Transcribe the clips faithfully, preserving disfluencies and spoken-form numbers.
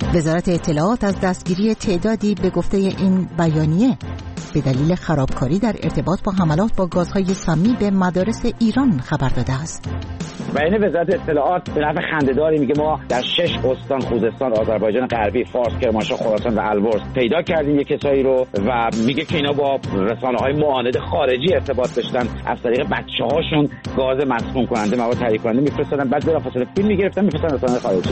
وزارت اطلاعات از دستگیری تعدادی به گفته این بیانیه به دلیل خرابکاری در ارتباط با حملات با گازهای سمی به مدارس ایران خبر داده است. بیانیه وزارت اطلاعات به نحو خنده‌داری میگه ما در شش استان خوزستان، آذربایجان غربی، فارس، کرمانشاه، خراسان و البرز پیدا کردیم یک کسایی رو و میگه که اینا با رسانه‌های معاند خارجی ارتباط داشتن، از طریق بچه‌هاشون گاز مسموم کننده، مواد تهیه کننده میفرستادن، بعد بلافاصله فیلم میگرفتن میفرستادن رسانه‌های خارجی.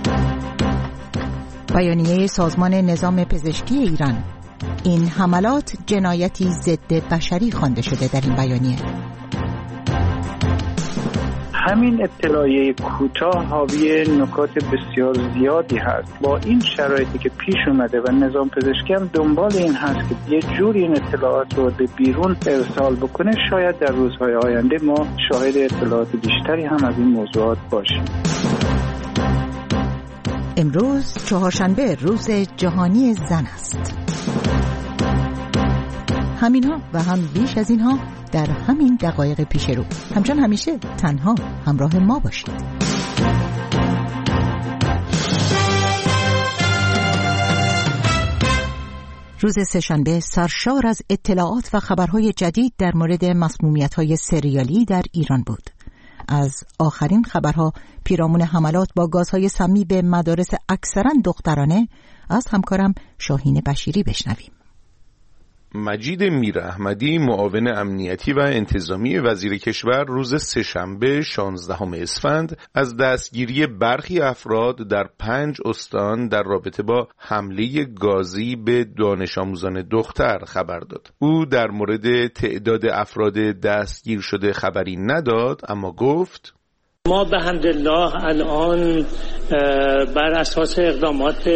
بیانیه سازمان نظام پزشکی ایران: این حملات جنایتی ضد بشری خوانده شده در این بیانیه. همین اطلاعیه کوتاه حاوی نکات بسیار زیادی هست. با این شرایطی که پیش اومده و نظام پزشکی هم دنبال این هست که یه جوری این اطلاعات رو به بیرون ارسال بکنه، شاید در روزهای آینده ما شاهد اطلاعات بیشتری هم از این موضوعات باشیم. امروز چهارشنبه روز جهانی زن است. همینها و هم بیش از اینها در همین دقایق پیش رو. همچنان همیشه تنها همراه ما باشید. روز سه‌شنبه سرشار از اطلاعات و خبرهای جدید در مورد مسمومیت‌های سریالی در ایران بود. از آخرین خبرها پیرامون حملات با گازهای سمی به مدارس اکثراً دخترانه از همکارم شاهین بشیری بشنویم. مجید میراحمدی، معاون امنیتی و انتظامی وزیر کشور، روز سه‌شنبه شانزدهم اسفند از دستگیری برخی افراد در پنج استان در رابطه با حمله گازی به دانش آموزان دختر خبر داد. او در مورد تعداد افراد دستگیر شده خبری نداد، اما گفت ما به حمدالله الان بر اساس اقدامات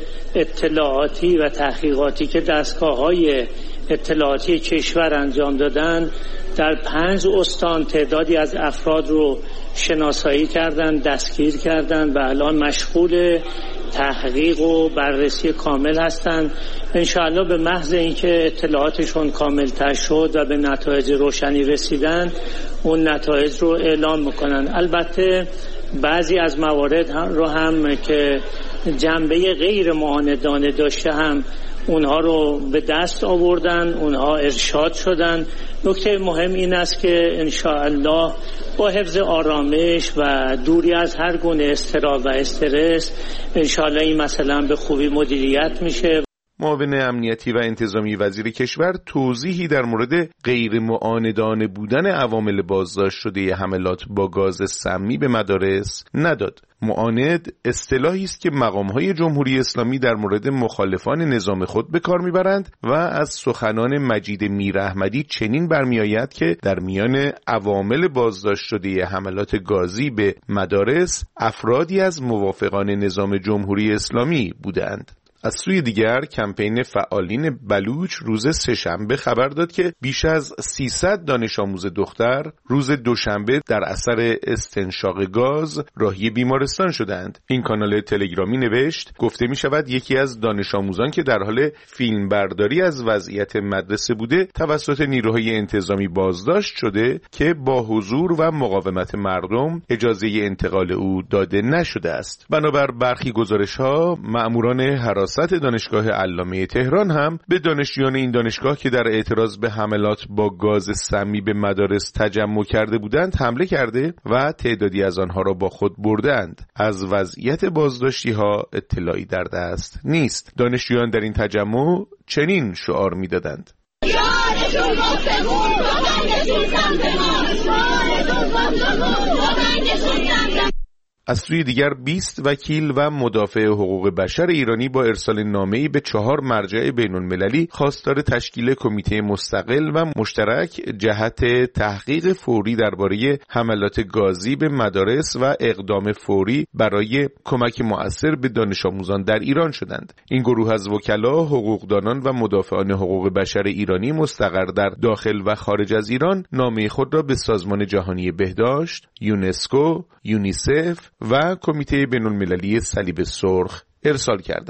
اطلاعاتی و تحقیقاتی که دستگاه‌های اطلاعاتی کشور انجام دادن، در پنج استان تعدادی از افراد رو شناسایی کردن، دستگیر کردن و الان مشغول تحقیق و بررسی کامل هستند. انشاءالله به محض اینکه اطلاعاتشون کامل‌تر شد و به نتایج روشنی رسیدن، اون نتایج رو اعلام میکنن. البته بعضی از موارد رو هم که جنبه غیر معاندانه داشته هم اونها رو به دست آوردن، اونها ارشاد شدن. نکته مهم این است که انشاءالله با حفظ آرامش و دوری از هر گونه اضطراب و استرس انشاءالله این مسئله به خوبی مدیریت میشه. معاون امنیتی و انتظامی وزیر کشور توضیحی در مورد غیر معاندانه بودن عوامل بازداشت شده حملات با گاز سمی به مدارس نداد. معاند اصطلاحی است که مقام‌های جمهوری اسلامی در مورد مخالفان نظام خود به کار می‌برند و از سخنان مجید میراحمدی چنین برمی‌آید که در میان عوامل بازداشت شده حملات گازی به مدارس افرادی از موافقان نظام جمهوری اسلامی بودند. از سوی دیگر کمپین فعالین بلوچ روز سه‌شنبه خبر داد که بیش از سیصد دانش آموز دختر روز دوشنبه در اثر استنشاق گاز راهی بیمارستان شدند. این کانال تلگرامی نوشت گفته می شود یکی از دانش آموزان که در حال فیلم برداری از وضعیت مدرسه بوده توسط نیروهای انتظامی بازداشت شده که با حضور و مقاومت مردم اجازه انتقال او داده نشده است. بنابر برخی گزارش‌ها مأموران حراست دانشگاه علامه تهران هم به دانشجویان این دانشگاه که در اعتراض به حملات با گاز سمی به مدارس تجمع کرده بودند حمله کرده و تعدادی از آنها را با خود بردند. از وضعیت بازداشتی ها اطلاعی در دست نیست. دانشجویان در این تجمع چنین شعار می‌دادند: یادتون گفتمون بابندشون سمت ما، یادتون گفتمون بابندشون سمت ما. از سوی دیگر بیست وکیل و مدافع حقوق بشر ایرانی با ارسال نامه‌ای به چهار مرجع بین‌المللی خواستار تشکیل کمیته مستقل و مشترک جهت تحقیق فوری درباره حملات گازی به مدارس و اقدام فوری برای کمک مؤثر به دانش آموزان در ایران شدند. این گروه از وکلا، حقوقدانان و مدافعان حقوق بشر ایرانی مستقر در داخل و خارج از ایران نامه خود را به سازمان جهانی بهداشت، یونسکو، یونیسف و کمیته بین‌المللی صلیب سرخ ارسال کردند.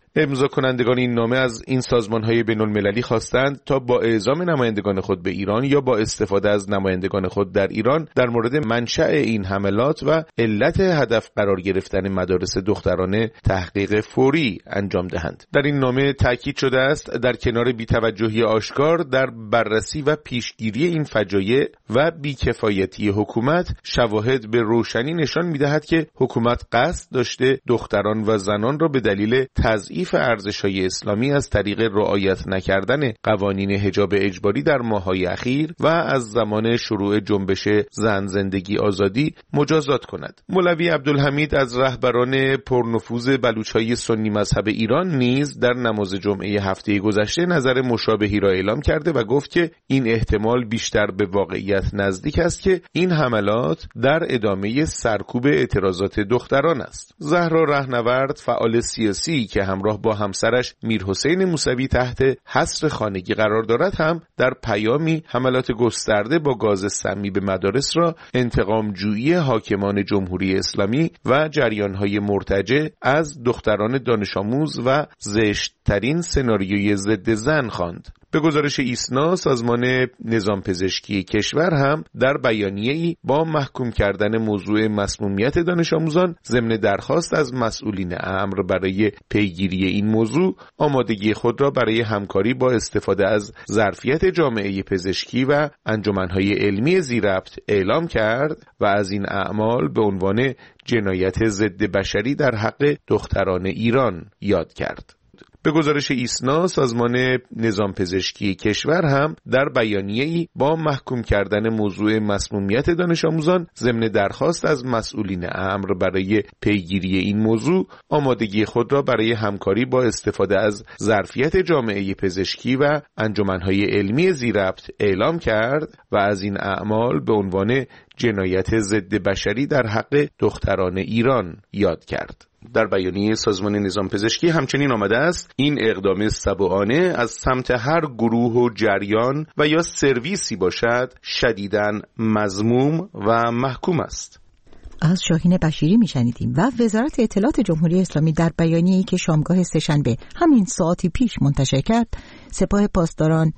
امضا کنندگان این نامه از این سازمان‌های بین‌المللی خواستند تا با اعزام نمایندگان خود به ایران یا با استفاده از نمایندگان خود در ایران در مورد منشأ این حملات و علت هدف قرار گرفتن مدارس دخترانه تحقیق فوری انجام دهند. در این نامه تاکید شده است در کنار بی‌توجهی آشکار در بررسی و پیشگیری این فجایع و بی‌کفایتی حکومت، شواهد به روشنی نشان می‌دهد که حکومت قصد داشته دختران و زنان را به دلیل تضعیف ارزش‌های اسلامی از طریق رعایت نکردن قوانین حجاب اجباری در ماه‌های اخیر و از زمان شروع جنبش زن زندگی آزادی مجازات کند. مولوی عبدالحمید از رهبران پرنفوذ بلوچ‌های سنی مذهب ایران نیز در نماز جمعه هفته گذشته نظر مشابهی را اعلام کرده و گفت که این احتمال بیشتر به واقعیت نزدیک است که این حملات در ادامه سرکوب اعتراضات دختران است. زهرا رهنورد، فعال سیاسی که همراه با همسرش میرحسین موسوی تحت حصر خانگی قرار دارد، هم در پیامی حملات گسترده با گاز سمی به مدارس را انتقام جویی حاکمان جمهوری اسلامی و جریان‌های مرتجع از دختران دانش آموز و زشت‌ترین سناریوی ضد زن خواند. به گزارش ایسنا، سازمان نظام پزشکی کشور هم در بیانیه‌ای با محکوم کردن موضوع مسمومیت دانش آموزان ضمن درخواست از مسئولین امر برای پیگیری این موضوع، آمادگی خود را برای همکاری با استفاده از ظرفیت جامعه پزشکی و انجمن‌های علمی ذی‌ربط اعلام کرد و از این اعمال به عنوان جنایت ضد بشری در حق دختران ایران یاد کرد. به گزارش ایسنا، سازمان نظام پزشکی کشور هم در بیانیه‌ای با محکوم کردن موضوع مسمومیت دانش آموزان ضمن درخواست از مسئولین امر برای پیگیری این موضوع، آمادگی خود را برای همکاری با استفاده از ظرفیت جامعه پزشکی و انجمن‌های علمی ذی‌ربط اعلام کرد و از این اعمال به عنوان جنایت ضد بشری در حق دختران ایران یاد کرد. در بیانیه سازمان نظام پزشکی همچنین آمده است این اقدام سبوعانه از سمت هر گروه و جریان و یا سرویسی باشد شدیداً مذموم و محکوم است. از شاهین بشیری میشنیدیم. و وزارت اطلاعات جمهوری اسلامی در بیانیه‌ای که شامگاه سه‌شنبه همین ساعتی پیش منتشر کرد، سپاه پاسداران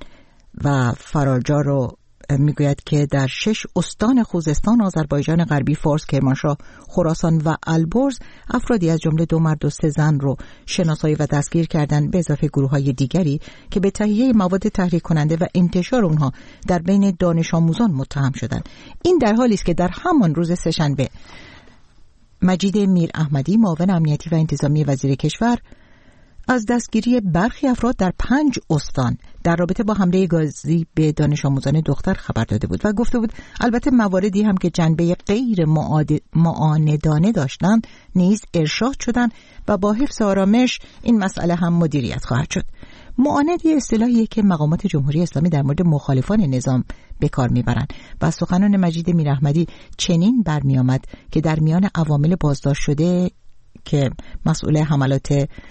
و فرارجار رو میگوید که در شش استان خوزستان، آذربایجان غربی، فارس، کرمانشاه، خراسان و البرز افرادی از جمله دو مرد و سه زن رو شناسایی و دستگیر کردند، به اضافه گروه‌های دیگری که به تهیه مواد تحریک کننده و انتشار اونها در بین دانش آموزان متهم شدند. این در حالی است که در همان روز سه‌شنبه مجید میر احمدی، معاون امنیتی و انتظامی وزیر کشور، از دستگیری برخی افراد در پنج استان در رابطه با حمله گازی به دانش آموزان دختر خبر داده بود و گفته بود البته مواردی هم که جنبه غیر معاندانه داشتند نیز ارشاد شدند و با حفظ آرامش این مسئله هم مدیریت خواهد شد. معاندی اصطلاحیه که مقامات جمهوری اسلامی در مورد مخالفان نظام به کار میبرند و سخنان مجید میر احمدی چنین برمی آمد که در میان عوامل بازداشت شده که مسئول حملات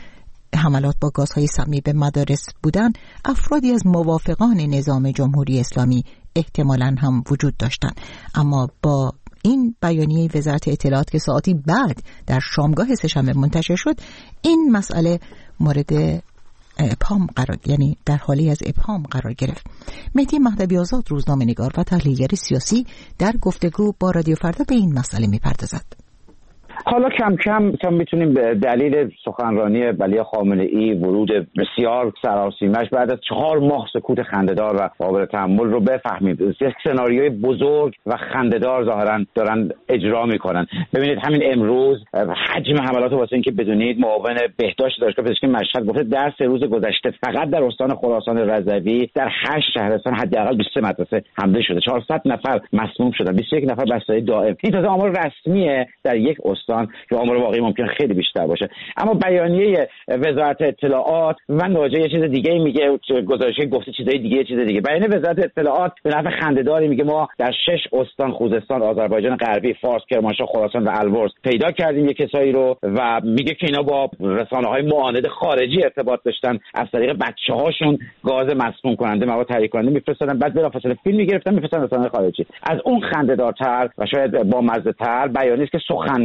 حملات با گازهای سمی به مدارس بودند، افرادی از موافقان نظام جمهوری اسلامی احتمالاً هم وجود داشتند. اما با این بیانیه وزارت اطلاعات که ساعتی بعد در شامگاه سه‌شنبه منتشر شد، این مسئله مورد ابهام قرار یعنی در حالی از ابهام قرار گرفت. مهدی مهدوی آزاد، روزنامه‌نگار و تحلیلگر سیاسی، در گفتگو با رادیو فردا به این مسئله می‌پردازد. حالا کم کم کم میتونیم به دلیل سخنرانی ولی خامنه‌ای، ورود بسیار سراسیمش بعد از چهار ماه سکوت خنده‌دار و قابل تحمل رو بفهمیم. یک سناریوی بزرگ و خنده‌دار ظاهرا دارن اجرا میکنن. ببینید همین امروز حجم حملات واسه اینکه بدونید، معاون بهداشت دانشگاه پزشکی مشهد گفته در سه روز گذشته فقط در استان خراسان رضوی در هشت شهرستان حداقل بیست و سه مدرسه حمله شده، چهارصد نفر مسموم شدن، بیست و یک نفر بستری دائم. این تازه آمار رسمیه در یک استان که آمار واقعی ممکن خیلی بیشتر باشه. اما بیانیه وزارت اطلاعات و ناجا یه چیز دیگه میگه، گزارشی گفته چیزای دیگه یه چیز دیگه. بیانیه وزارت اطلاعات به نحو خنده‌داری میگه ما در شش استان خوزستان، آذربایجان غربی، فارس، کرمانشاه، خراسان و البرز پیدا کردیم یک کسایی رو و میگه که اینا با رسانه‌های معاند خارجی ارتباط داشتن، از طریق بچه‌هاشون گاز مسموم کننده، مواد تحریک کننده میفرستادن، بعد بلافاصله فیلم میگرفتن میفرستادن رسانه‌های خارجی. از اون خنده‌دارتر و شاید با مزه‌تر بیانیه که سخنگوی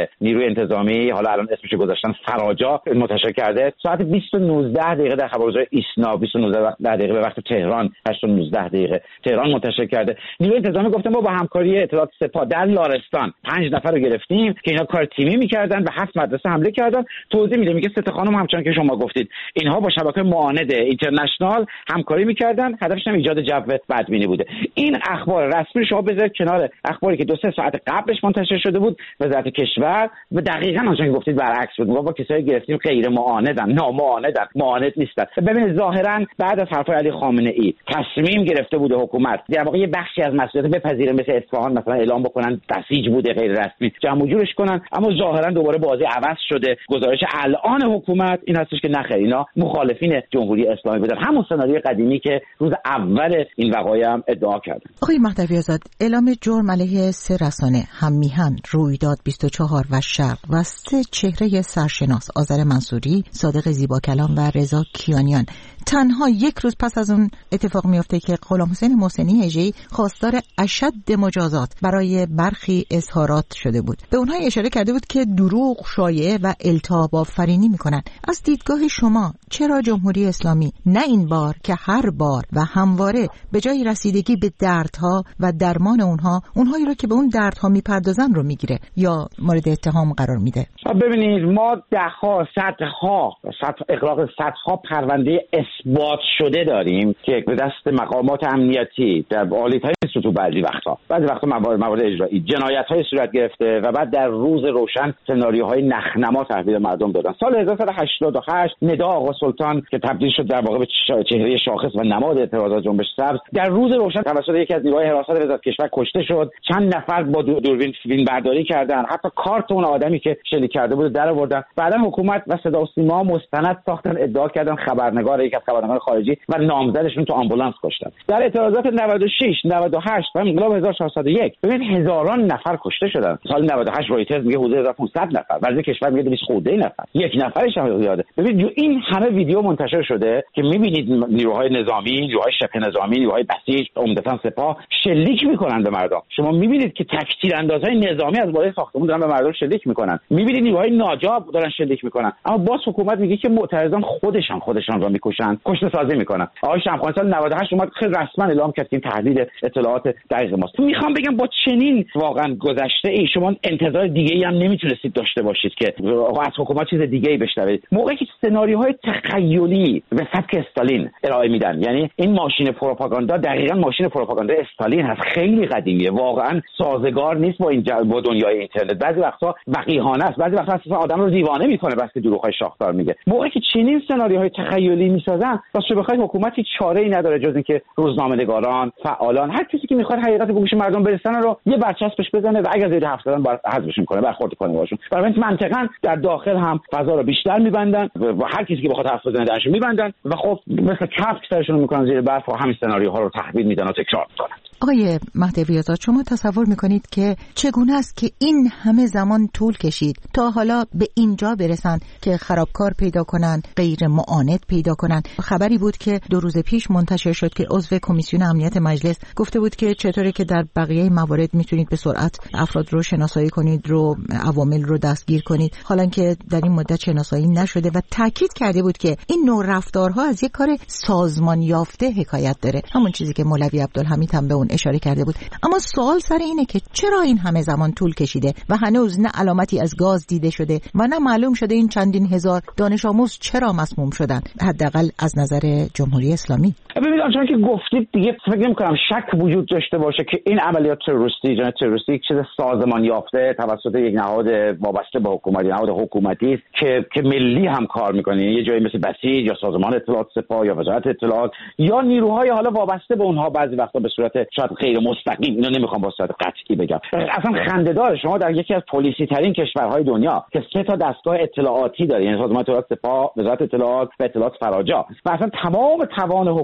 که نیروی انتظامی، حالا الان اسمش گذاشتن فراجا، منتشر کرده. ساعت بیست و نوزده دقیقه در خبرگزاری ایسنا، بیست و نوزده دقیقه به وقت تهران، هشت و نوزده دقیقه تهران منتشر کرده. نیروی انتظامی گفته ما با همکاری اطلاعات سپاه در لارستان پنج نفر رو گرفتیم که اینا کار تیمی می‌کردن و هفت مدرسه حمله کردن. توضیح میده، میگه سه خانم همچنان که شما گفتید اینها با شبکه معاند اینترنشنال همکاری می‌کردن، هدفش هم ایجاد جو بدبینی بوده. این اخبار رسمی شما بذارید کنار اخباری که دو سه ساعت قبلش منتشر شده بود وزارت کشور و دقیقاً آنچه که گفتید برعکس بود. ما با کسایی گرفتیم غیر معاندن، نامعاندن، معاند نیستن. ببینید ظاهراً بعد از حرف علی خامنه‌ای تصمیم گرفته بوده حکومت در واقع یه بخشی از مسئولیت بپذیره، مثل اصفهان مثلا اعلام بکنن بسیج بوده غیر رسمی، جمع و جورش کنن، اما ظاهراً دوباره بازی عوض شده. گزارش الان حکومت این هستش که نخیر، اینا مخالفین جمهوری اسلامی بودن، همون سناریوی قدیمی که روز اول این وقایع هم ادعا کردن. آقای مهدوی آزاد، اعلام جرم علیه سه رسانه، هم میهن، رویداد بیست و چهار و شرق و سه چهره سرشناس، آذر منصوری، صادق زیباکلام و رضا کیانیان، تنها یک روز پس از اون اتفاق میفته که غلام حسین محسنی هجی خواستار اشد مجازات برای برخی اظهارات شده بود. به اونها اشاره کرده بود که دروغ، شایعه و التهاب آفرینی میکنن. از دیدگاه شما چرا جمهوری اسلامی نه این بار که هر بار و همواره به جای رسیدگی به دردها و درمان اونها، اونهایی رو که به اون دردها میپردازن رو میگیره یا مورد اتهام قرار میده؟ ببینید ما دهها، صدها، صد اغراق صدها پرونده اثبات شده داریم که به دست مقامات امنیتی در عالی‌ترین سطوح بعضی وقتا بعضی وقتا موارد موارد اجرایی جنایت‌های صورت گرفته و بعد در روز روشن سناریوهای نخنما تحویل مردم دادن. سال هزار و سیصد و هشتاد و هشت ندا آقا سلطان که تبدیل شد در واقع به چهره شاخص و نماد اعتراضات جنبش سبز، در روز روشن توسط یکی از نیروهای حراست وزارت کشور کشته شد. چند نفر با دوربین فیلم برداری کردن، حتی کارت اون آدمی که شلیک کرده بود در آوردن. بعدا حکومت و صدا و سیما مستند ساختن، ادعا کردن خبرنگار یک از خبرنگاران خارجی و نامزدشون تو آمبولانس کشتن. در اعتراضات نود و شش، نود و هشت و انقلاب هزار و چهارصد و یک ببین هزاران نفر کشته شدن. سال نود و هشت رویترز میگه حدود هزار و پانصد نفر، وزیر کشور میگه دویست خورده نفر، یک نفرش هم زیاده. ببین این همه ویدیو منتشر شده که میبینید نیروهای نظامی، نیروهای شبه نظامی، نیروهای بسیج، عمدتاً سپاه شلیک میکنن به مردم. شما میبینید که تکتیر اندازهای نظامی از بالای ساختمون دارن به مردم شلیک میکنن. میبینید نیروهای ناجا دارن شلیک میکنن، اما باز حکومت میگه که معترضان خودشان خودشان را میکشن، کشته سازی میکنن. آقای شمخانی سال نود و هشت اومد خیلی رسما اعلام کرد که تحلیل اطلاعات دقیق ماست. میخوام بگم با چنین واقعا گذشته ای شما انتظار دیگه ای هم نمیتونستید داشته باشید که آقا از حکومت چیز دیگه ای بشنوید. موقعی که سناریوهای تخیلی به سبک استالین ارائه میدن، یعنی این ماشین پروپاگاندا دقیقاً ماشین پروپاگاندا استالین هست، خیلی قدیمیه، واقعا سازگار نیست با این با دنیای اینترنت. بعضی وقتا وقیحانه است، بعضی وقتا اصلا آدم رو دیوانه میکنه بس که دروغ‌های شاخدار میگه. موقعی که چنین سناریوهای تخیلی میسازن، واسه بخواید حکومتی چاره‌ای نداره جز اینکه روزنامه‌نگاران، فعالان، هر کسی که میخواد حقیقت به گوش مردم برسونه رو یه برچسبش بزنه و اگه زیر حرف زدن باید حذفش کنه، برخورد کنه باشون. برای این منطقاً در داخل هم فضا رو بیشتر میبندن و هر کسی که بخواد حرف بزنه درشو میبندن و خب مثل کفک سرشون میکنن زیر برف و همین سناریوها رو تحویل میدن و تکرار میکنن. آقای مهدوی آزاد، شما تصور میکنید که چگونه است که این همه زمان طول کشید تا حالا به اینجا برسن که خرابکار پیدا کنن، غیر معاند پیدا کنن؟ خبری بود که دو روز پیش منتشر شد که عضو کمیسیون امنیت مجلس گفته بود که چطوری که در بقیه موارد میتونید به سرعت افراد رو شناسایی کنید، رو عوامل رو دستگیر کنید، حالا که در این مدت شناسایی نشده و تاکید کرده بود که این نوع رفتارها از یک کار سازمان یافته حکایت داره، همون چیزی که مولوی عبدالحمید هم به اون اشاره کرده بود. اما سوال سر اینه که چرا این همه زمان طول کشیده و هنوز نه علامتی از گاز دیده شده و نه معلوم شده این چندین هزار دانش آموز چرا مسموم شدن، حداقل از نظر جمهوری اسلامی؟ ببینید آنچه که گفتید دیگه فکر نمی‌کنم شک وجود داشته باشه که این عملیات تروریستی، جنایت تروریستی یک چیز سازمان یافته توسط یک نهاد وابسته به حکومت، نهاد حکومتی است که که ملی هم کار می‌کنه، یه جایی مثل بسیج یا سازمان اطلاعات سپاه یا وزارت اطلاعات یا نیروهای حالا وابسته به اونها بعضی وقتا به صورت شاید غیر مستقیم، اینو نمیخوام با صورت قطعی بگم. اصلا خنده‌دار شما در یکی از پلیسی ترین کشورهای دنیا که سه تا دستگاه اطلاعاتی داره، یعنی سازمان اطلاعات سپاه، وزارت اطلاعات و اطلاعات فراجا، و اصلا تمام توان حکومت بعد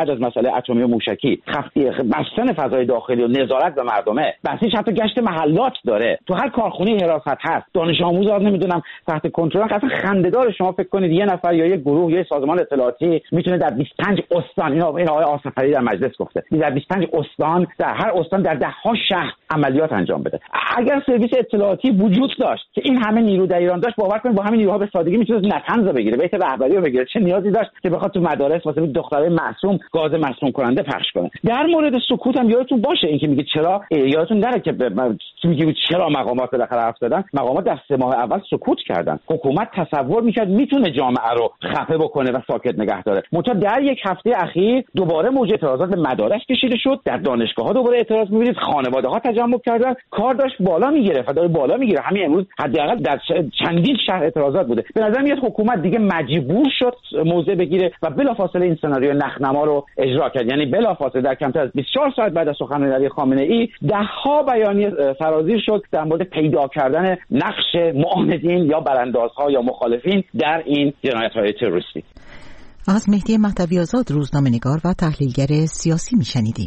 بعد از مسئله اتمی و موشکی خفتی بستن فضای داخلی و نظارت به مردمه، بسیج حتی گشت محلات داره، تو هر کارخونه حراست هست، دانش آموزا نمیدونم تحت کنترل. اصلا خنده‌دار شما فکر کنید یه نفر یا یه گروه یا سازمان اطلاعاتی میتونه در بیست و پنج استان، اینا این آقای آصفری در مجلس گفته، در بیست و پنج استان، در هر استان در ده ها شهر عملیات انجام بده. اگر سرویس اطلاعاتی وجود داشت که این همه نیرو در ایران داشت، باور کنید با همین نیروها به سادگی میتونه نتنز بگیره، بیت رهبری رو بگیره. چه نیازی داشت که بخواد تو مدارس واسه دخترای معصوم گاز مسموم کننده پخش کنه؟ در مورد سکوت هم یادتون باشه اینکه میگه چرا، یادتون نره که میگه چرا مقامات بالاخره حرف زدن. مقامات در سه ماه اول سکوت کردن. حکومت تصور میکرد میتونه جامعه رو خفه بکنه و ساکت نگه داره. منتها در یک هفته اخیر دوباره موج اعتراضات به مدارس کشیده شد، در دانشگاه‌ها دوباره اعتراض می‌بینید، خانواده‌ها تجمع کردن، کار داشت بالا میگرفت و داره بالا میگیره. همین امروز حداقل در چندین شهر اعتراضات بوده. به نظر میاد حکومت دیگه مجبور شد موضع بگیره و بلافاصله این سناریو نخنما رو اجرا کرد. یعنی بلافاصله در کمتر از بیست و چهار ساعت بعد از سخنرانی خامنه‌ای ده‌ها بیانیه سرازیر شد در مورد پیدا کردن نقش معاندین یا براندازها یا مخالفین در این جنایت‌های تروریستی. از مهدی مهدوی آزاد، روزنامه‌نگار و تحلیلگر سیاسی میشنیدیم.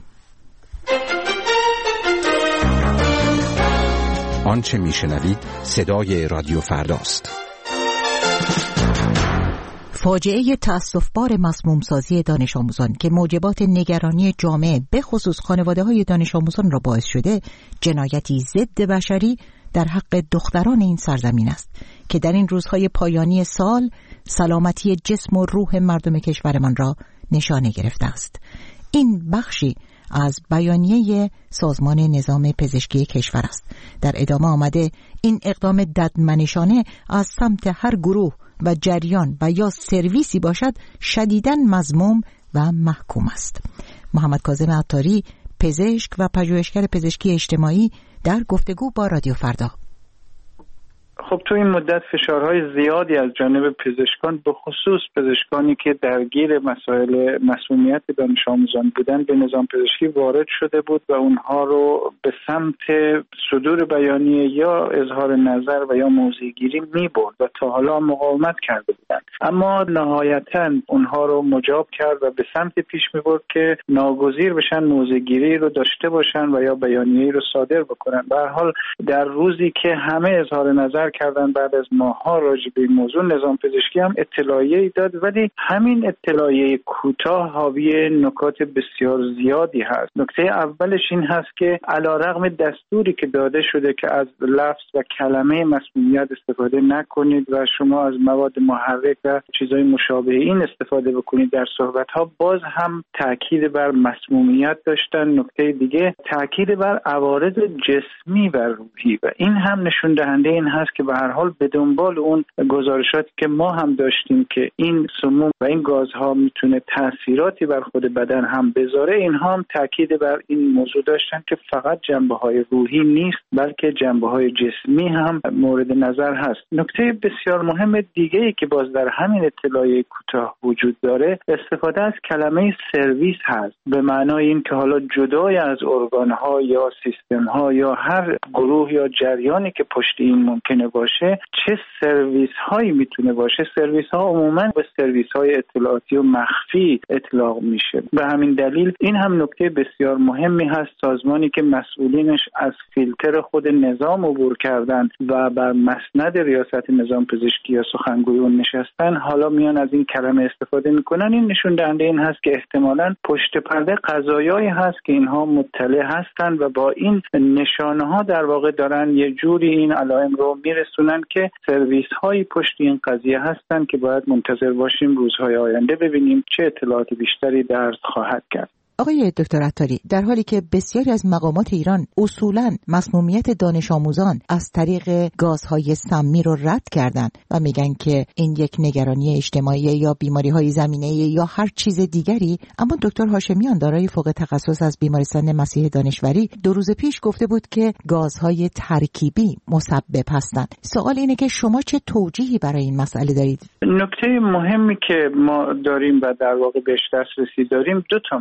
آنچه میشنوید صدای رادیو فرداست. فاجعه تأسف‌بار مسمومسازی دانش آموزان که موجبات نگرانی جامعه به خصوص خانواده‌های دانش آموزان را باعث شده، جنایتی ضد بشری در حق دختران این سرزمین است که در این روزهای پایانی سال سلامتی جسم و روح مردم کشورمان را نشانه گرفته است. این بخشی از بیانیه سازمان نظام پزشکی کشور است. در ادامه آمده این اقدام ددمنشانه از سمت هر گروه و جریان و یا سرویسی باشد شدیداً مذموم و محکوم است. محمد کاظم عطاری، پزشک و پژوهشگر پزشکی اجتماعی، در گفتگو با رادیو فردا: خب تو این مدت فشارهای زیادی از جانب پزشکان، به خصوص پزشکانی که درگیر مسائل مسمومیت دانش آموزان بودن، به نظام پزشکی وارد شده بود و اونها رو به سمت صدور بیانیه یا اظهار نظر و یا موضع‌گیری می‌برد و تا حالا مقاومت کرده بودند. اما نهایتاً اونها رو مجاب کرد و به سمت پیش می‌برد که ناگزیر بشن موضع‌گیری رو داشته باشن و یا بیانیه‌ای رو صادر بکنن. به هر حال در روزی که همه اظهار نظر کردن بعد از ماه‌ها راجع به این موضوع، نظام پزشکی هم اطلاعیه‌ای داد، ولی همین اطلاعیه کوتاه حاوی نکات بسیار زیادی هست. نکته اولش این هست که علیرغم دستوری که داده شده که از لفظ و کلمه مسمومیت استفاده نکنید و شما از مواد محرک و چیزهای مشابه این استفاده بکنید در صحبت‌ها، باز هم تاکید بر مسمومیت داشتن. نکته دیگه تاکید بر عوارض جسمی و روحی و این هم نشون دهنده این هست که به هر حال به دنبال اون گزارشاتی که ما هم داشتیم که این سموم و این گازها میتونه تاثیراتی بر خود بدن هم بذاره، اینها هم تاکید بر این موضوع داشتن که فقط جنبه‌های روحی نیست بلکه جنبه‌های جسمی هم مورد نظر هست. نکته بسیار مهم دیگه‌ای که باز در همین اطلاعیه کوتاه وجود داره، استفاده از کلمه سرویس هست، به معنای این که حالا جدای از ارگان‌ها یا سیستم‌ها یا هر گروه یا جریانی که پشت این ممکنه باشه، چه سرویس هایی میتونه باشه. سرویس ها عموما به سرویس های اطلاعاتی و مخفی اطلاق میشه. به همین دلیل این هم نکته بسیار مهمی هست. سازمانی که مسئولینش از فیلتر خود نظام عبور کردن و بر مسند ریاست نظام پزشکی یا سخنگوی اون نشستن، حالا میان از این کلمه استفاده میکنن. این نشون دهنده این هست که احتمالاً پشت پرده قضایایی هست که اینها مطلع هستن و با این نشانه ها در واقع دارن یه جوری این علائم رو میرسونن که سرویس هایی پشت این قضیه هستن که باید منتظر باشیم روزهای آینده ببینیم چه اطلاعات بیشتری درز خواهد کرد. آقای دکتر عطاری، در حالی که بسیاری از مقامات ایران اصولاً مسمومیت دانش آموزان از طریق گازهای سمی رو رد کردن و میگن که این یک نگرانی اجتماعی یا بیماری‌های زمینه‌ای یا هر چیز دیگری، اما دکتر هاشمیان دارای فوق تخصص از بیمارستان مسیح دانشوری دو روز پیش گفته بود که گازهای ترکیبی مسبب هستند. سوال اینه که شما چه توجیهی برای این مسئله دارید؟ نکته مهمی که ما داریم و در واقع بهش دسترسی داریم دو تا مطلب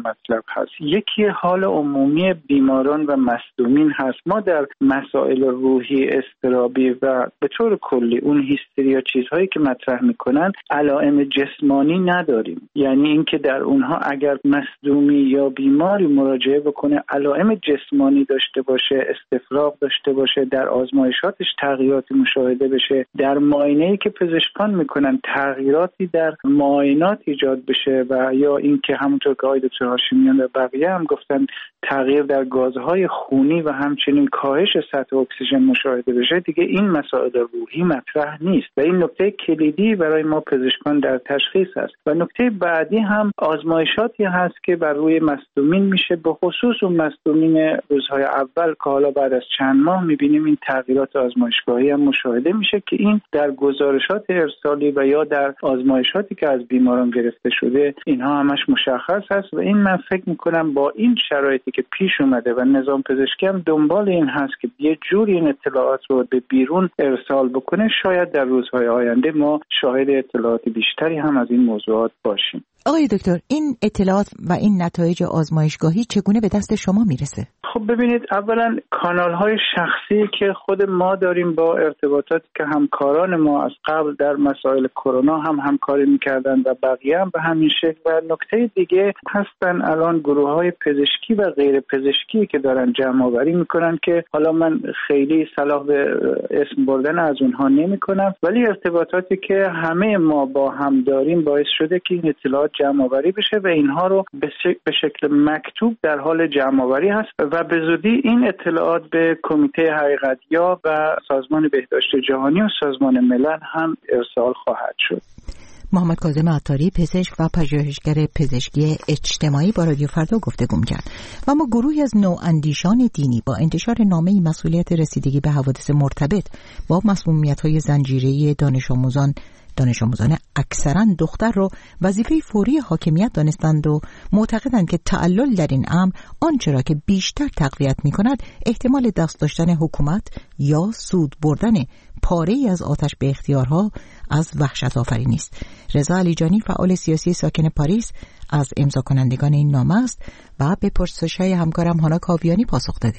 هست. یکی حال عمومی بیماران و مصدومین هست. ما در مسائل روحی، اضطرابی و به طور کلی اون هیستریا چیزهایی که مطرح میکنن علائم جسمانی نداریم. یعنی اینکه در اونها اگر مصدومی یا بیماری مراجعه بکنه علائم جسمانی داشته باشه، استفراغ داشته باشه، در آزمایشاتش تغییراتی مشاهده بشه، در معاینه‌ای که پزشکان میکنن تغییراتی در معاینات ایجاد بشه و یا اینکه همونطور که آقای دکتر هاشمیان و بقیه هم گفتن تغییر در گازهای خونی و همچنین کاهش سطح اکسیژن مشاهده بشه، دیگه این مسائل روحی مطرح نیست و این نکته کلیدی برای ما پزشکان در تشخیص هست. و نکته بعدی هم آزمایشاتی هست که بر روی مصدومین میشه، به خصوص اون مصدومین روزهای اول که حالا بعد از چند ماه میبینیم این تغییرات آزمایشگاهی هم مشاهده میشه که این در گزارشات ارسالی و یا در آزمایشاتی که از بیماران گرفته شده اینها همش مشخص هست و این من فکر میکنم با این شرایطی که پیش اومده و نظام پزشکی هم دنبال این هست که یه جوری این اطلاعات رو به بیرون ارسال بکنه، شاید در روزهای آینده ما شاهد اطلاعات بیشتری هم از این موضوعات باشیم. آقای دکتر، این اطلاعات و این نتایج آزمایشگاهی چگونه به دست شما میرسه؟ خب ببینید، اولا کانال‌های شخصی که خود ما داریم با ارتباطاتی که همکاران ما از قبل در مسائل کرونا هم همکاری می‌کردن و بقیه هم به همین شکل. و نکته دیگه هستن الان گروه‌های پزشکی و غیر پزشکی که دارن جمع‌آوری می‌کنن که حالا من خیلی صلاح به اسم بردن از اونها نمی‌کنم، ولی ارتباطاتی که همه ما با هم داریم باعث شده که این اطلاعات جمع‌آوری بشه و اینها رو به شکل مکتوب در حال جمع‌آوری هست و به زودی این اطلاعات به کمیته حقیقت‌یاب و سازمان بهداشت جهانی و سازمان ملل هم ارسال خواهد شد. محمد کاظم عطاری، پزشک و پژوهشگر پزشکی اجتماعی، با رادیو فردا گفتگو کرد. و اما گروهی از نواندیشان دینی با انتشار نامه مسئولیت رسیدگی به حوادث مرتبط با مسمومیت‌های زنجیره‌ای دانش آموزان دانش آموزان اکثرا دختر رو وظیفه فوری حاکمیت دانستند و معتقدند که تعلل در این امر آنچه را که بیشتر تقویت می کند احتمال دست داشتن حکومت یا سود بردن پاره‌ای از آتش به اختیارها از وحشت آفرینی است. رضا علیجانی، فعال سیاسی ساکن پاریس، از امضا کنندگان این نامه است و به پرسش‌های همکارم هانا کاویانی پاسخ داده.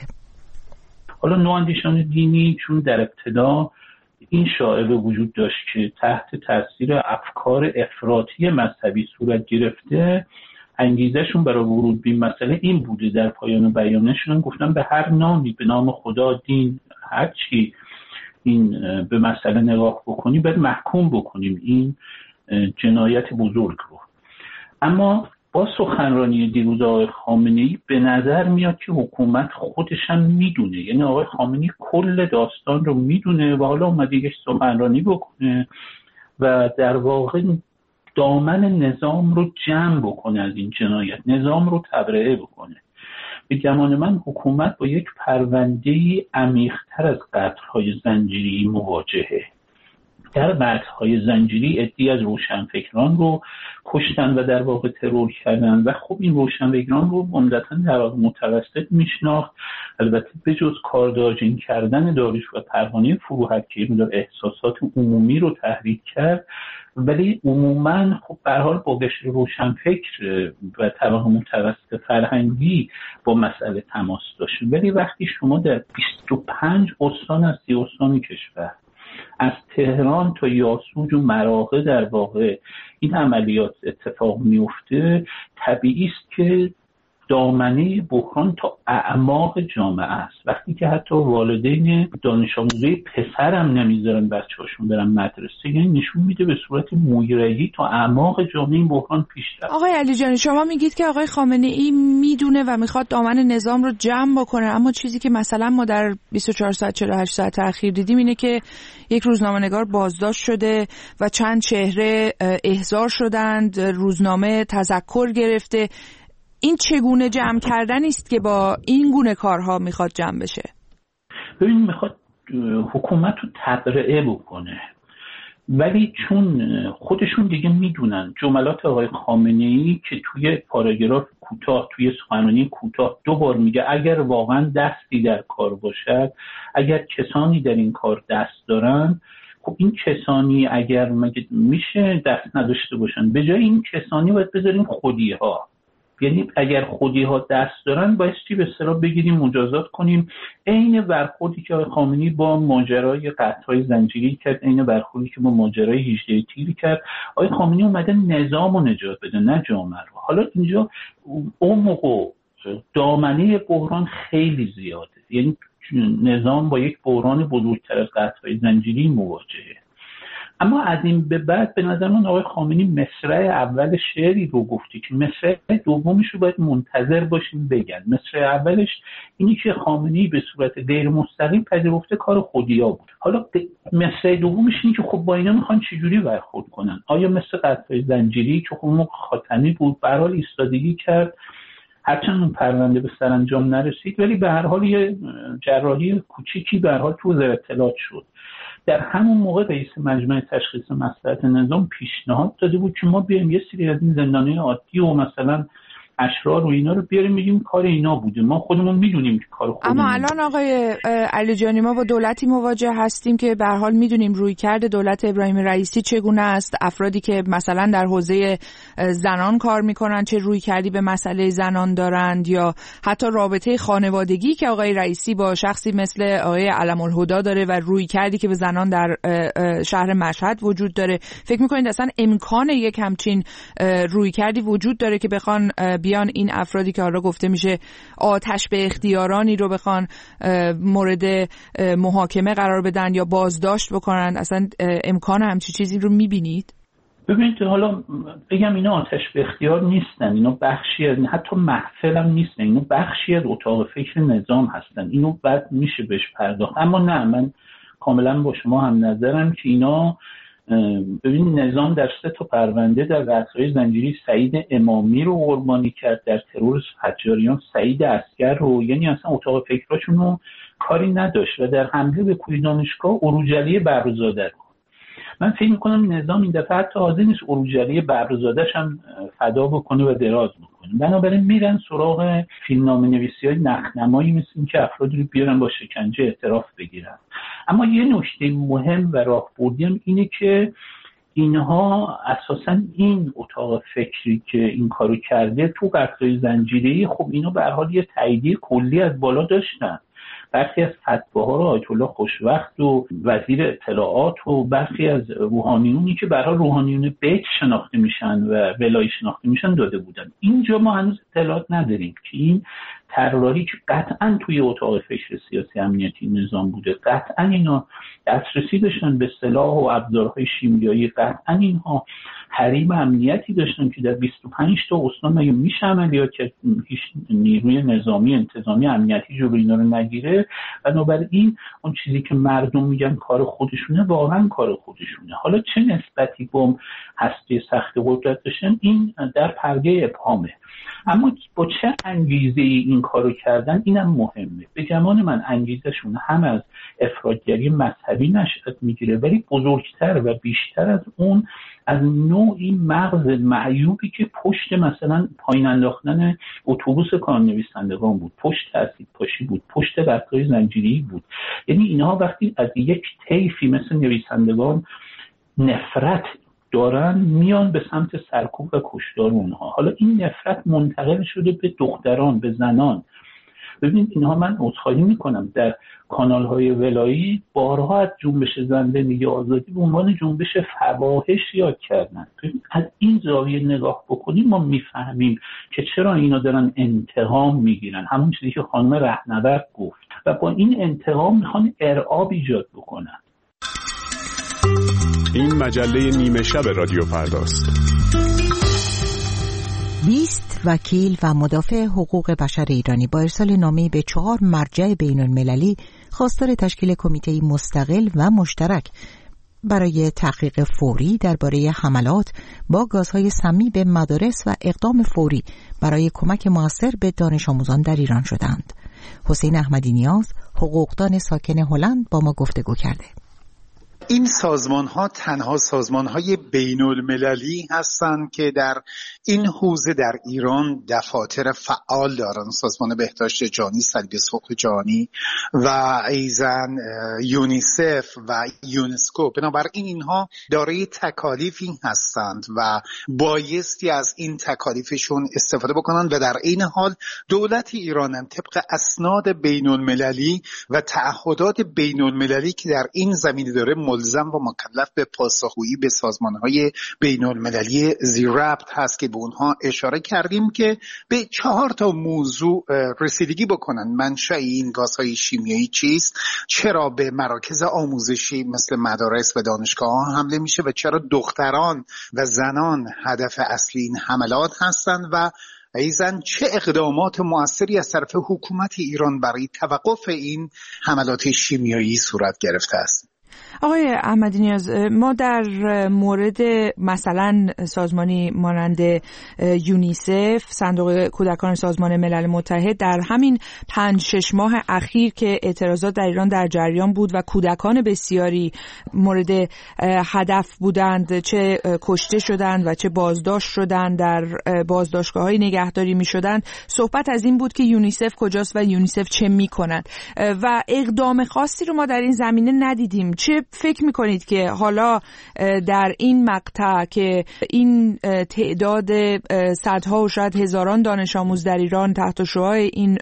حالا نواندیشان دینی چون در ابتدا این شایعه وجود داشت که تحت تاثیر افکار افراطی مذهبی صورت گرفته، انگیزشون برای ورود به این مسئله این بوده، در پایان بیانشون گفتن به هر نامی، به نام خدا، دین، هر چی این به مسئله نگاه بکنی باید محکوم بکنیم این جنایت بزرگ رو. اما با سخنرانی دیروز آقای خامنه‌ای به نظر میاد که حکومت خودش هم میدونه، یعنی آقای خامنه‌ای کل داستان رو میدونه و حالا اومده یک سخنرانی بکنه و در واقع دامن نظام رو جمع بکنه از این جنایت، نظام رو تبرئه بکنه. به گمان من حکومت با یک پرونده‌ای عمیق‌تر از قتل‌های زنجیری مواجهه. در قتل‌های زنجیری عده‌ای از روشنفکران رو کشتن و در واقع ترور کردن و خب این روشنفکران رو عمدتاً در متوسط میشناخت. البته به جز کارداژین کردن داریوش و پروانه فروهد که این احساسات عمومی رو تحریک کرد، ولی عموماً خب به هر حال با قشر روشنفکر و طبقه متوسط فرهنگی با مسئله تماس داشت. ولی وقتی شما در بیست و پنج استان از سی استان کشور، از تهران تا یاسوج و مراغه در واقع این عملیات اتفاق میفته، طبیعی است که دامنه بحران تا اعماق جامعه است. وقتی که حتی والدین دانش آموزه پسرم نمیذارن بچه‌هاشون برن مدرسه، یعنی نشون میده به صورت مویرگی تا اعماق جامعه این بحران پیش رفت. آقای علیجانی، شما میگید که آقای خامنه‌ای میدونه و میخواد دامن نظام رو جمع بکنه، اما چیزی که مثلا ما در بیست و چهار ساعت چهل و هشت ساعت اخیر دیدیم اینه که یک روزنامه‌نگار بازداشت شده و چند چهره احضار شدند، روزنامه تذکر گرفته. این چگونه جمع کردنی است که با این گونه کارها میخواد جمع بشه؟ ببین، میخواد حکومت رو تبرئه بکنه، ولی چون خودشون دیگه میدونن جملات آقای خامنه‌ای که توی پاراگراف کوتاه، توی سخنرانی کوتاه دو بار میگه اگر واقعا دستی در کار باشد، اگر کسانی در این کار دست دارن، خب این کسانی اگر مگه میشه دست نداشته باشن؟ به جای این کسانی باید بذاریم خودی‌ها. یعنی اگر خودی ها دست دارن بایستی به اصطلاح بگیریم مجازات کنیم. عین برخوردی که آقای خامنه‌ای با ماجرای قطع‌های زنجیری کرد، عین برخوردی که با ماجرای هجده تیری کرد. آقای خامنه‌ای اومده نظام رو نجات بده نه جامعه رو. حالا اینجا اون موقع دامنه بحران خیلی زیاده، یعنی نظام با یک بحران بزرگتر از قطع‌های زنجیری مواجهه. اما از این به بعد به نظر من آقای خامنه‌ای مصرع اول شعری رو گفتی که مصرع دومش رو باید منتظر باشیم بگن. مصرع اولش اینی که خامنه‌ای به صورت غیر مستقیم پذیرفته کار خودیا بود. حالا مصرع دومش اینی که خب با اینا میخوان چجوری برخورد کنن، آیا مثل قطعه زنجیری که خب موقع خاتمی بود به هر حال ایستادگی کرد، هرچند اون پرونده به سرانجام نرسید ولی به هر حال یه جراحی کوچیکی به هر حال تو وزارت اطلاعات شد. در همون موقع رئیس مجمع تشخیص مصلحت نظام پیشنهاد داده بود که ما بیایم یه سری از این زندانیان عادی و مثلا اشرار و اینا رو بیاریم میگیم کار اینا بوده، ما خودمون میدونیم که کار خودمون. اما الان آقای علیجانی ما با دولتی مواجه هستیم که به هر حال میدونیم رویکرد دولت ابراهیم رئیسی چگونه است، افرادی که مثلا در حوزه زنان کار میکنن چه رویکردی به مسئله زنان دارند، یا حتی رابطه خانوادگی که آقای رئیسی با شخصی مثل آقای علم الهدی داره و رویکردی که به زنان در شهر مشهد وجود داره. فکر میکنید اصلا امکان یک همچین رویکردی وجود داره که بخوان بیان این افرادی که حالا گفته میشه آتش به اختیارانی رو بخوان مورد محاکمه قرار بدن یا بازداشت بکنن؟ اصلا امکان همچی چیزی رو میبینید؟ ببینید حالا بگم اینا آتش به اختیار نیستن، اینا بخشی از حتی محفل هم نیستن، اینا بخشی از اتاق فکر نظام هستن، اینو بعد میشه بهش پرداخت. اما نه، من کاملا با شما هم نظرم که اینا ببین نظام در سه تا پرونده در قطعه‌های زنجیری سعید امامی رو قربانی کرد، در ترور حجاریان سعید عسکر رو، یعنی اصلا اتاق فکراشون رو کاری نداشت و در حمله به کوی دانشگاه عروجلی بهروزاده رو. من فکر میکنم نظام این دفعه حتی حاضر نیست عروجلی بهروزاده‌ش هم فدا بکنه و دراز بکنه، بنابراین میرن سراغ فیلمنامه نویسی‌های نخنمایی مثل این که افرادی رو بیارن با شکنجه اعتراف بگیرن. اما یه نکته مهم و راهبردی هم اینه که اینها اساساً این اتاق فکری که این کارو کرده تو قطعه‌های زنجیری، خب اینا به هر حال یه تاییدیه کلی از بالا داشتن. برخی از فتواها رو آیت الله خوشوقت و وزیر اطلاعات و برخی از روحانیونی که برای روحانیون بیت شناخته میشن و ولایی شناخته میشن داده بودن. اینجا ما هنوز اطلاعات نداریم که این طراحی که قطعا توی اتاق فکر سیاسی امنیتی نظام بوده، قطعا اینا دسترسی داشتن به سلاح و ابزارهای شیمیایی، قطعا اینها حریم امنیتی داشتن که در بیست و پنج تا استان مگه میشه عملیات که هیچ نیروی نظامی انتظامی امنیتی جلوی اینا رو نگیره. بنابراین اون چیزی که مردم میگن کار خودشونه واقعا کار خودشونه. حالا چه نسبتی با هسته سخت قدرت داشتن این در پرده ابهامه، اما با چه انگیزه این کارو کردن اینم مهمه. به گمان من انگیزشون هم از افراطگری مذهبی نشأت میگیره ولی بزرگتر و بیشتر از اون از نوعی مغز معیوبی که پشت مثلا پایین انداختن اتوبوس کارنویسندگان بود، پشت اسید پاشی بود، پشت قطعه‌های زنجیری بود. یعنی اینها وقتی از یک طیفی مثل نویسندگان نفرت دارن میان به سمت سرکوب و کشتار اونها. حالا این نفرت منتقل شده به دختران، به زنان. ببینید اینها، من عذرخواهی میکنم، در کانال‌های ولایی بارها از جنبش زن زندگی آزادی به عنوان جنبش فواحش یاد کردن. از این زاویه نگاه بکنیم ما میفهمیم که چرا اینا دارن انتقام میگیرن، همون چیزی که خانم رهنورد گفت، و با این انتقام میخوان ارعاب ایجاد بکنن. این مجله نیمه شب رادیو فرداست. بیست وکیل و مدافع حقوق بشر ایرانی با ارسال نامه‌ای به چهار مرجع بین‌المللی خواستار تشکیل کمیته‌ای مستقل و مشترک برای تحقیق فوری درباره حملات با گازهای سمی به مدارس و اقدام فوری برای کمک موثر به دانش آموزان در ایران شدند. حسین احمدی نیاز، حقوقدان ساکن هلند، با ما گفتگو کرده. این سازمان ها تنها سازمان های بین المللی هستند که در این حوزه در ایران دفاتر فعال دارند. سازمان بهداشت جهانی، صلیب سرخ جهانی و ایزن یونیسف و یونسکو. بنابراین اینها دارای تکالیفی هستند و بایستی از این تکالیفشون استفاده بکنند و در این حال دولت ایران هم طبق اسناد بین المللی و تعهدات بین المللی که در این زمینه داره ملزم و مکلف به پاسخگویی به سازمان‌های بین‌المللی ذی ربط هست که به اونها اشاره کردیم که به چهار تا موضوع رسیدگی بکنن. منشأ این گازهای شیمیایی چیست؟ چرا به مراکز آموزشی مثل مدارس و دانشگاه‌ها حمله میشه و چرا دختران و زنان هدف اصلی این حملات هستند و ایزن چه اقدامات مؤثری از طرف حکومت ایران برای توقف این حملات شیمیایی صورت گرفته است؟ آقای احمدی نیاز، ما در مورد مثلا سازمانی مانند یونیسف، صندوق کودکان سازمان ملل متحد، در همین پنج شش ماه اخیر که اعتراضات در ایران در جریان بود و کودکان بسیاری مورد هدف بودند، چه کشته شدند و چه بازداشت شدند، در بازداشتگاه‌های نگهداری می‌شدند، صحبت از این بود که یونیسف کجاست و یونیسف چه می‌کند و اقدام خاصی رو ما در این زمینه ندیدیم. چه فکر میکنید که حالا در این مقطع که این تعداد صدها و شاید هزاران دانش آموز در ایران تحت شعاع این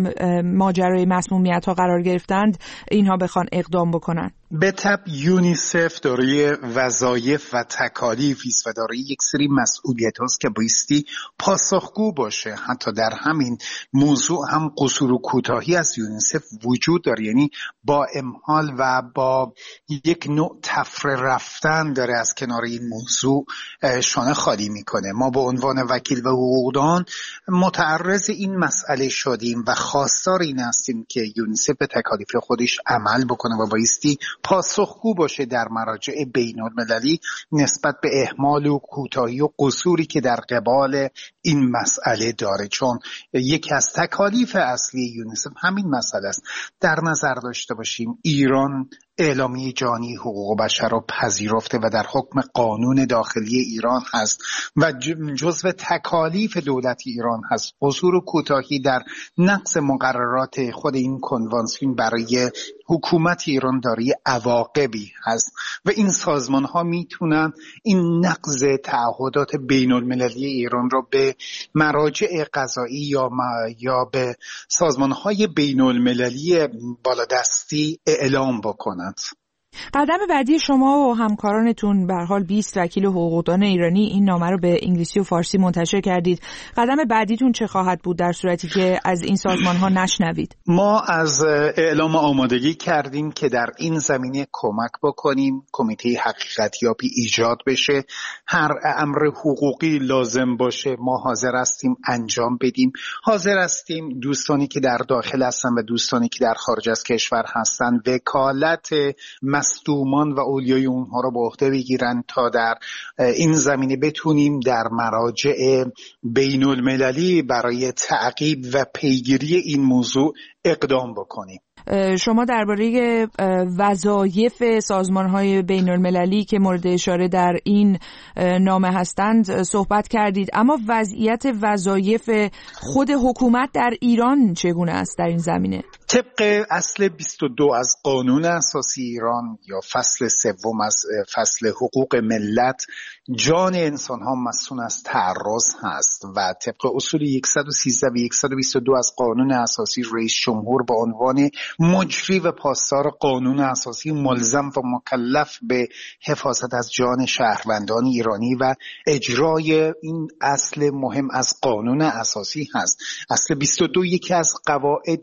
ماجرای مسمومیت ها قرار گرفتند، اینها بخوان اقدام بکنن؟ به طب یونیسف دارای وظایف و تکالیفی است و دارای یک سری مسئولیت هاست که بایستی پاسخگو باشه. حتی در همین موضوع هم قصور و کوتاهی از یونیسف وجود داره، یعنی با امهال و با یک نوع تفره رفتن داره از کنار این موضوع شانه خالی میکنه. ما به عنوان وکیل و حقوقدان متعرض این مسئله شدیم و خواستار این هستیم که یونیسف به تکالیف خودش عمل بکنه و بایستی پاسخگو باشه در مراجع بین المللی نسبت به اهمال و کوتاهی و قصوری که در قبال این مسئله داره، چون یکی از تکالیف اصلی یونیسف همین مسئله است. در نظر داشته باشیم ایران اعلامیه جهانی حقوق بشر را پذیرفته و در حکم قانون داخلی ایران هست و جزو تکالیف دولت ایران هست. قصور و کوتاهی در نقض مقررات خود این کنوانسیون برای حکومت ایران دارای عواقبی هست و این سازمان ها میتونن این نقض تعهدات بین المللی ایران را به مراجع قضایی یا یا به سازمان های بین المللی بالادستی اعلام بکنند. قدم بعدی شما و همکارانتون، به هر حال بیست وکیل حقوقدان ایرانی این نامه رو به انگلیسی و فارسی منتشر کردید. قدم بعدیتون چه خواهد بود در صورتی که از این سازمان ها نشنوید؟ ما از اعلام آمادگی کردیم که در این زمینه کمک بکنیم، کمیته حقیقتیابی ایجاد بشه، هر امر حقوقی لازم باشه ما حاضر هستیم انجام بدیم. حاضر هستیم دوستانی که در داخل هستن و دوستانی که در خارج از کشور هستن وکالت مصدومان و اولیای اونها رو به عهده بگیرن تا در این زمینه بتونیم در مراجع بین المللی برای تعقیب و پیگیری این موضوع اقدام بکنیم. شما درباره وظایف سازمان‌های بین‌المللی که مورد اشاره در این نامه هستند صحبت کردید، اما وضعیت وظایف خود حکومت در ایران چگونه است در این زمینه؟ طبق اصل بیست و دو از قانون اساسی ایران یا فصل سوم از فصل حقوق ملت، جان انسان ها مسئول از تعرض هست و طبق اصول صد و سیزده و صد و بیست و دو از قانون اساسی رئیس جمهور به عنوان مجری و پاسدار قانون اساسی ملزم و مکلف به حفاظت از جان شهروندان ایرانی و اجرای این اصل مهم از قانون اساسی هست. اصل بیست و دو یکی از قواعد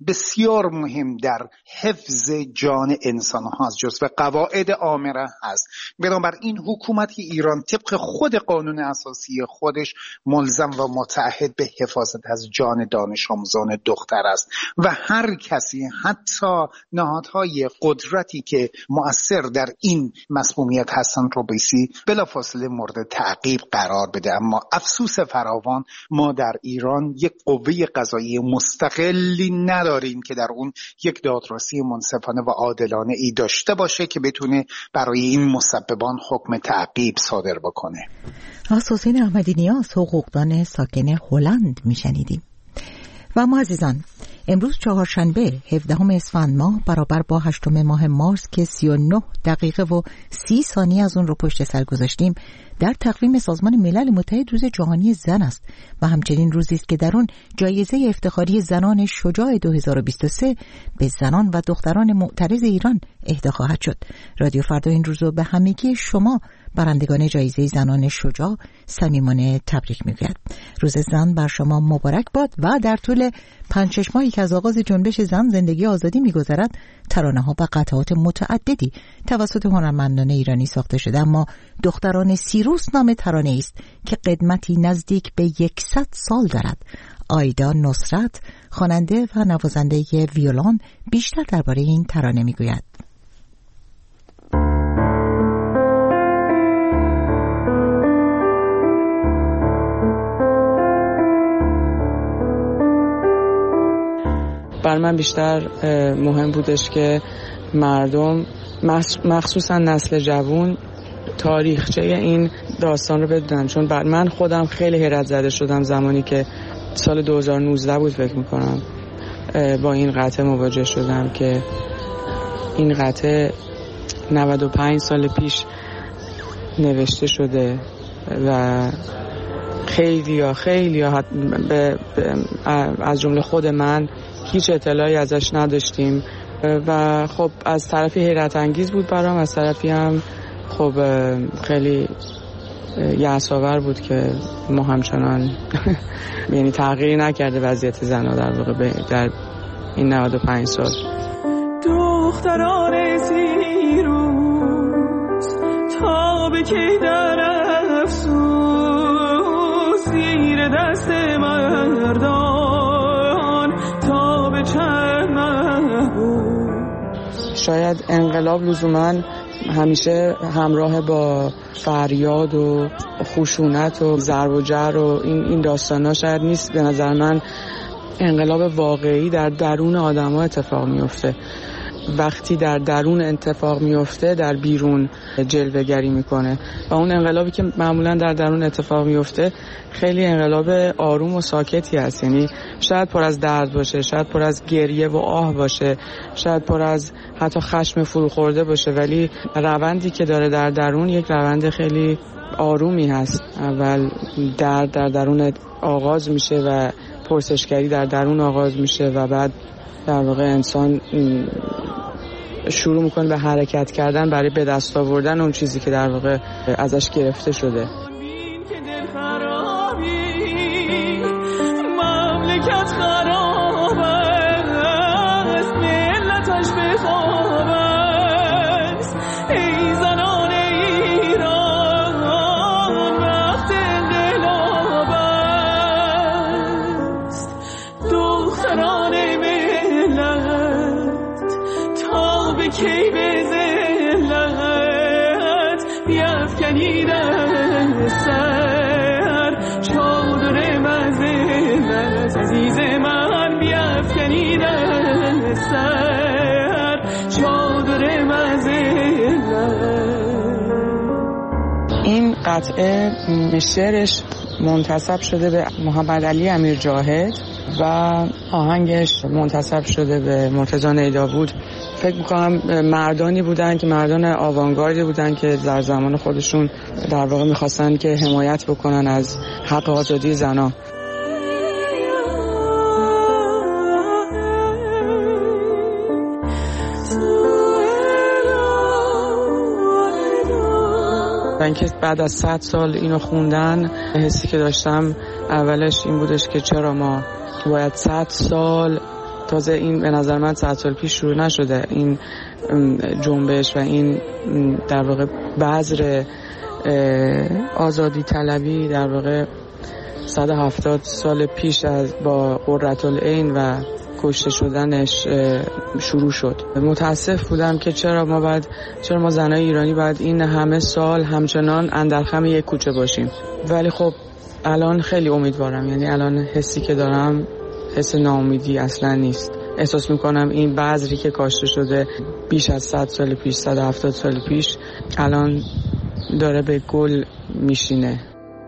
بسیار مهم در حفظ جان انسان ها هست، جزو قواعد آمره هست. بنابراین حکومت ایران طبق خود قانون اساسی خودش ملزم و متعهد به حفاظت از جان دانش آموزان دختر است و هر کسی، حتی نهادهای قدرتی که مؤثر در این مسمومیت هستند رو بایستی بلافاصله مورد تعقیب قرار بده. اما افسوس فراوان ما در ایران یک قوه قضایی مستقلی نداریم بدیم که در اون یک دادرسی منصفانه و عادلانه ای داشته باشه که بتونه برای این مسببان حکم تعقیب صادر بکنه. از حسین احمدی نیاز، حقوقدان ساکن هلند میشنیدیم. و ما عزیزان، امروز چهارشنبه هفدهم اسفند ماه برابر با هشتم ماه مارس که سی و نه دقیقه و سی ثانیه از اون رو پشت سر گذاشتیم، در تقویم سازمان ملل متحد روز جهانی زن است و همچنین روزی است که در اون جایزه افتخاری زنان شجاع دو هزار و بیست و سه به زنان و دختران معترض ایران اهدا خواهد شد. رادیو فردا این روز رو به همگی شما برندگان جایزه زنان شجاع صمیمانه تبریک میگوید. روز زن بر شما مبارک باد و در طول پنج شش ماهی که از آغاز جنبش زن زندگی آزادی میگذرد، ترانه ها و قطعات متعددی توسط هنرمندان ایرانی ساخته شده، اما دختران سیروس نام ترانه است که قدمتی نزدیک به یکصد سال دارد. آیدا نصرت، خواننده و نوازنده ویولون، بیشتر درباره این ترانه میگوید. بر من بیشتر مهم بودش که مردم، مخصوصا نسل جوان، تاریخچه این داستان رو بدونن، چون بر من خودم خیلی حیرت زده شدم زمانی که سال دو هزار و نوزده بود فکر میکنم با این قطعه مواجه شدم که این قطعه نود و پنج سال پیش نوشته شده و خیلی یا خیلی یا از جمله خود من هیچ اطلاعی ازش نداشتیم و خب از طرفی حیرت انگیز بود برام، از طرفی هم خب خیلی یأس‌آور بود که ما همچنان یعنی تغییری نکرده وضعیت زن‌ها در واقع در این نود و پنج سال. دختران سیروس تا به کی در افسوس زیر دست مردان تا به چند محبوس. شاید انقلاب لزوماً همیشه همراه با فریاد و خشونت و ضرب و جر و این این داستانا شاید نیست. به نظر من انقلاب واقعی در درون آدم‌ها اتفاق میفته. وقتی در درون اتفاق میفته در بیرون جلوه‌گری میکنه و اون انقلابی که معمولا در درون اتفاق میفته خیلی انقلاب آروم و ساکتی هست، یعنی شاید پر از درد باشه، شاید پر از گریه و آه باشه، شاید پر از حتی خشم فروخورده باشه، ولی روندی که داره در درون یک روند خیلی آرومی هست. اول درد در درون آغاز میشه و پرسشگری در درون آغاز میشه و بعد در واقع انسان شروع میکنه به حرکت کردن برای به دست آوردن اون چیزی که در واقع ازش گرفته شده. مملکت خراب است، ملتش به خواب است، ای زنان ایران وقت انقلاب است. دختران ملت تا به کی به ذلت بیفکنید از سر چادر مذلت، عزیز من بیفکنید از سر چادر مذلت. این قطعه شعرش منتسب شده به محمد علی امیرجاهد و آهنگش منتسب شده به مرتضی نیدابود. فکر میکنم مردانی بودن که مردان آوانگاردی بودن که در زمان خودشون در واقع میخواستن که حمایت بکنن از حق آزادی زنان. من که بعد از صد سال اینو خوندن حسی که داشتم اولش این بودش که چرا ما باید صد سال، تازه این به نظر من صد سال پیش شروع نشده این جنبش و این در واقع بذر آزادی طلبی در واقع صد و هفتاد سال پیش از با قرةالعین و کشته شدنش شروع شد. متاسف بودم که چرا ما بعد چرا ما زنای ایرانی بعد این همه سال همچنان اندرخم یک کوچه باشیم. ولی خب الان خیلی امیدوارم، یعنی الان حسی که دارم حس ناامیدی اصلا نیست. احساس میکنم این بذری که کاشته شده بیش از صد سال پیش، صد و هفتاد سال پیش، الان داره به گل میشینه.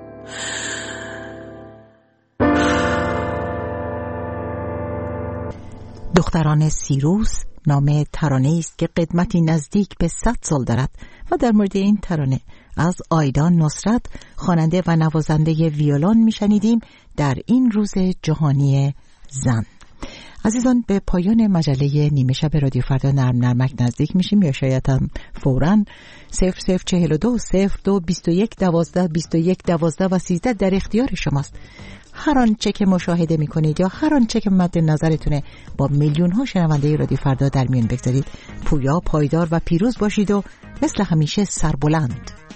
دختران سیروس نام ترانه است که قدمتی نزدیک به صد سال دارد و در مورد این ترانه از آیدا نصرت خواننده و نوازنده ویولون میشنیدیم در این روز جهانی زن. عزیزان، به پایان مجله نیمه شب رادیو فردا نرم نرمک نزدیک میشیم، یا شاید هم فوراً. صفر صفر چهل و دو صفر دو بیست و یک دوازده بیست و یک دوازده و سیزده در اختیار شماست. هر آنچه که مشاهده میکنید یا هر آنچه که مد نظرتونه با میلیون ها شنونده رادیو فردا در میان بگذارید. پویا، پایدار و پیروز باشید و مثل همیشه سربلند.